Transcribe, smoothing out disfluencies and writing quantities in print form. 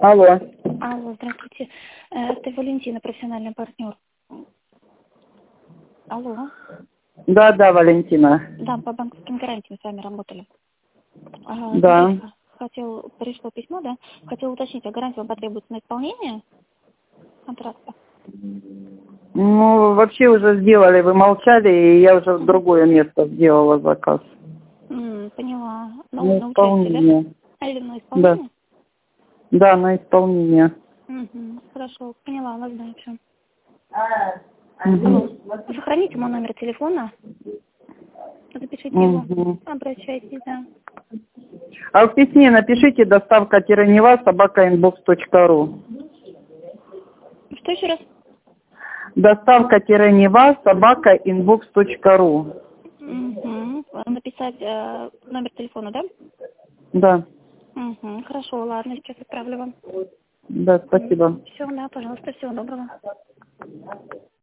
Алло. Алло, здравствуйте. Это Валентина, профессиональный партнер. Алло. Да, Валентина. Да, по банковским гарантиям с вами работали. Да. Смотрите, пришло письмо, да? Хотела уточнить, а гарантия вам потребуется на исполнение контракта? Ну, вообще уже сделали, вы молчали, и я уже в другое место сделала заказ. Поняла. На На участие, да? исполнение. Или на Да. исполнение? Да, на исполнение. Хорошо, поняла, вас дальше. Угу. Сохраните мой номер телефона, запишите его, Угу. обращайтесь, да. А в письме напишите доставка-нева@inbox.ru. Что еще раз? Доставка-нева@inbox.ru. Написать номер телефона, да? Да. Хорошо, ладно, сейчас отправлю вам. Да, спасибо. Все, да, пожалуйста, всего доброго.